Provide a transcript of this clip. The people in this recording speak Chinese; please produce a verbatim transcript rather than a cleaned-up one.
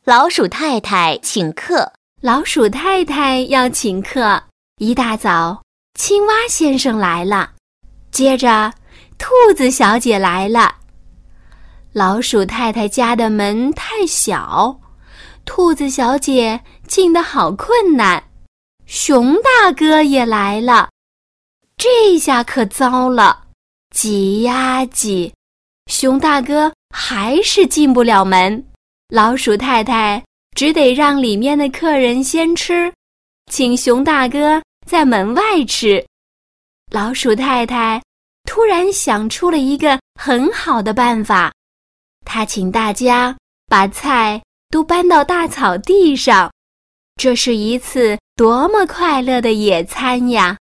老鼠太太请客。 老鼠太太要请客，一大早，青蛙先生来了，接着兔子小姐来了。老鼠太太家的门太小，兔子小姐进得好困难。熊大哥也来了，这下可糟了，挤呀挤，熊大哥还是进不了门。老鼠太太只得让里面的客人先吃，请熊大哥在门外吃。老鼠太太突然想出了一个很好的办法，她请大家把菜都搬到大草地上，这是一次多么快乐的野餐呀！